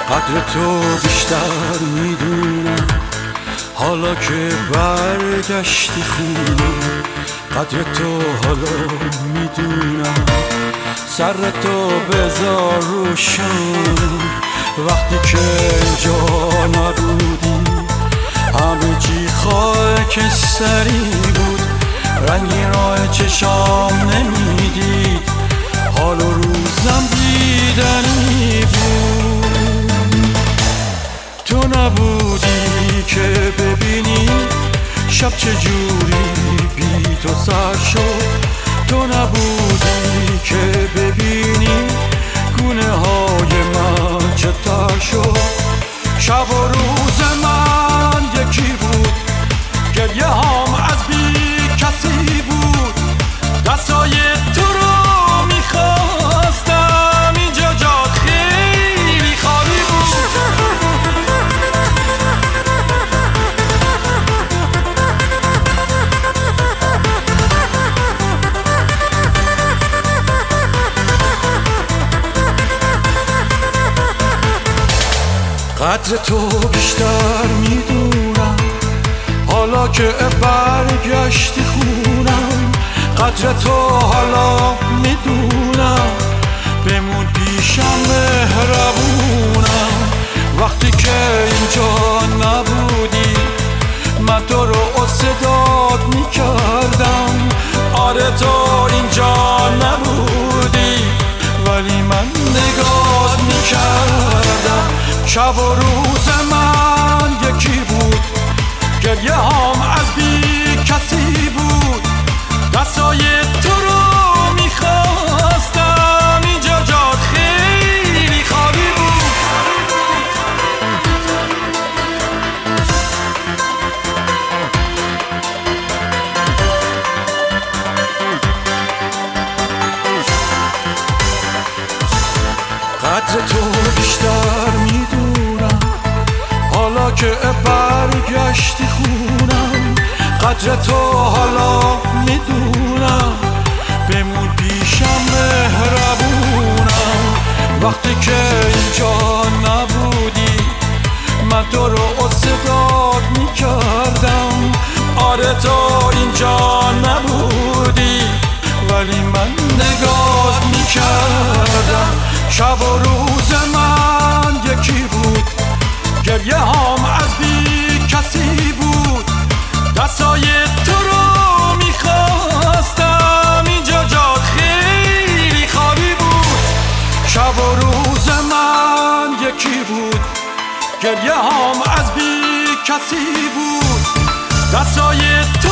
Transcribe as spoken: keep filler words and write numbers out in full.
قدر تو بیشتر میدونم حالا که برگشتی خونه. قدر تو حالا میدونم سر تو بذار روشن. وقتی که اینجا نبودی همه چی خاکستری بود. رنگی راه چشام نمیدید حال و روزم دیدنی بود. تو نبودی که ببینی شب چجوری بی تو سر شد. تو نبودی که ببینی گونه های من چطور شد. شب و روز من یکی بود، گریه هم از بی کسی بود. دستای تو رو میخواستم، اینجا جات خیلی خالی بود. قدر تو بیشتر میدونم حالا که برگشتی خونم. قدر تو حالا میدونم بمون پیشم مهربونم. وقتی که اینجا نبودی من تو رو صدات میکردم. آره تو اینجا نبودی ولی من نگات میکردم. شب و روز من یکی بود، گریه هم از بی کسی بود. دستای تو رو میخواستم، اینجا جات خیلی خالی بود. قدر تو بیشتر میدونم حالا که برگشتی خونم. قدر تو حالا میدونم بمون پیشم مهربونم. وقتی که اینجا نبودی من تو رو صدات میکردم. آره تو اینجا نبودی ولی من نگات میکردم. شب و روز من یکی بود، گریه هم از بی کسی بود. دستای تو رو میخواستم، اینجا جات خیلی خالی بود. شب و روز من یکی بود، گریه هم از بی کسی بود. دستای